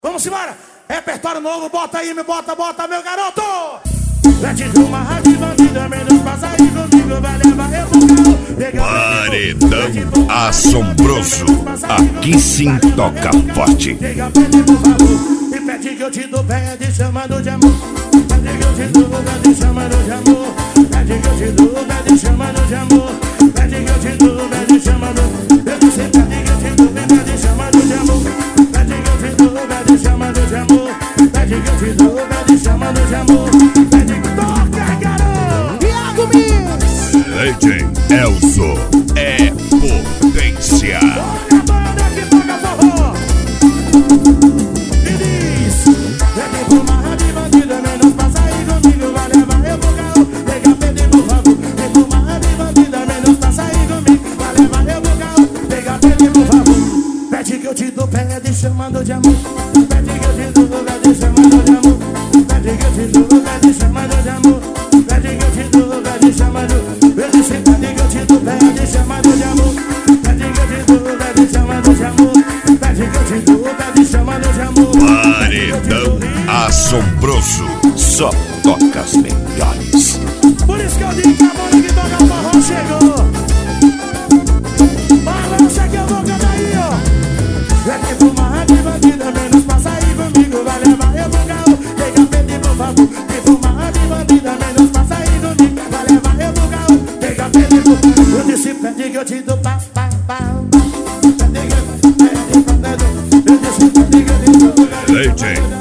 Vamos embora! Repertório novo, bota aí, me bota, meu garoto! Mete uma rádio bandida, menos passa aí comigo, vai levar eu pro carro. Paredão assombroso, aqui sim toca forte. Chega perto, por favor, e pede que eu te dou, pede chamando de amor. Pede que eu te dou, pede chamando de amor. Pede que eu te dou, pede chamando de amor. Pede que eu te dou, pede chamando. Eu disse, pede que eu te dou, pede chamando de amor. Pede que eu te dou, pede chamando de amor. Pede que eu te dou, pede chamando de amor. Pede que toca, garoto! Iago Mix! Leite Elzo é potência. Olha a banda que toca forró. E diz: pede por uma rádio bandida, menos passa aí comigo, vai levar eu pro carro. Pega, pede por favor. Pede por uma rádio bandida, menos passa aí comigo, vai levar eu pro carro. Pega, pede por favor. Pede que eu te dou, pede chamando de amor. Pede que eu te dou, pede chamando de amor. Pede que eu te dou, pede chamando de amor. Pede que eu te dou, pede chamando. Eu disse, pede que eu te dou, pede chamando de amor. Pede que eu te dou, pede chamando de amor. Pede que eu te dou, pede chamando de amor. Paredão assombroso, só toca as melhores. Por isso que eu digo que a banda que toca forró chegou. Balança que eu vou cantar aí, ó. É que por uma rádio bandida, menos passa aí comigo, vai levar eu pro carro. Chega, pede por favor. Que por uma rádio bandida, menos passa aí comigo, vai levar eu pro carro. Chega, pede por favor. Eu disse, pede que eu te dou, pá. Pede que eu te dou. Eu disse, pede que eu te dou. Leite